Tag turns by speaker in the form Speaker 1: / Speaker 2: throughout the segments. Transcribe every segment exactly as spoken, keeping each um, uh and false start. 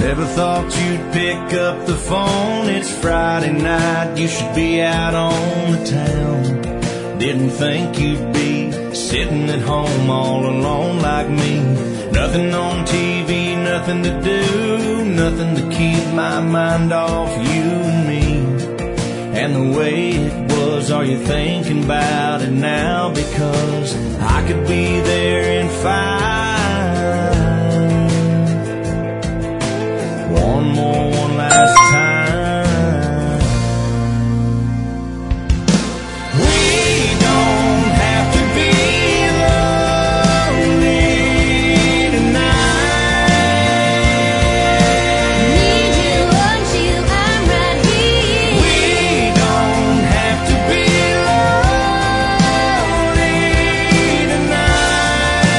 Speaker 1: Never thought you'd pick up the phone. It's Friday night, you should be out on the town. Didn't think you'd be sitting at home all alone like me. Nothing on T V, nothing to do, nothing to keep my mind off you and me. And the way it was, are you thinking about it now? Because I could be there in five. One more, one last time. We don't have to be lonely tonight.
Speaker 2: Need you, want you, I'm right here.
Speaker 1: We don't have to be lonely tonight.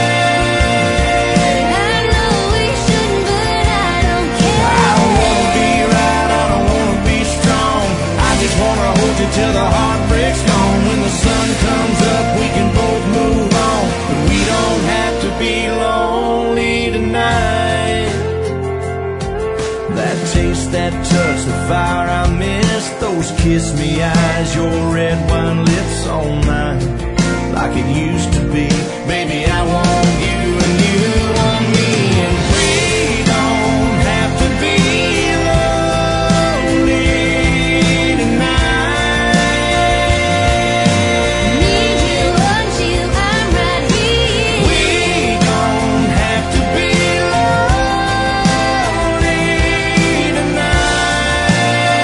Speaker 2: I know we shouldn't, but I don't care.
Speaker 1: I don't wanna be right, I don't wanna be strong. I just wanna hold you till the heartbreak's gone. When the sun comes up, we can both move on. But we don't have to be lonely tonight. That taste, that touch, the fire I miss, those kiss me eyes, your red wine lips all night, like it used to be. Baby, I want you and you want me, and we don't have to be lonely tonight.
Speaker 2: Need you, want you, I'm right here.
Speaker 1: We don't have to be lonely tonight.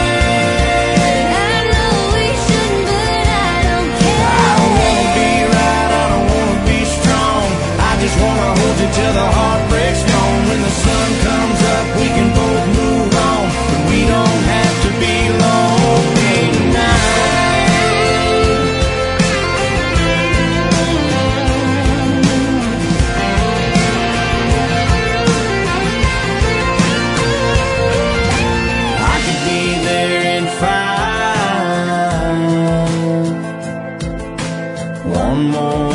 Speaker 2: I know we shouldn't, but I don't care.
Speaker 1: I don't wanna be right, I don't wanna be strong. I just wanna hold you till the heartbreak's gone. When the sun comes up, we can both move on. But we don't have to be lonely tonight. I could be there in five. One more,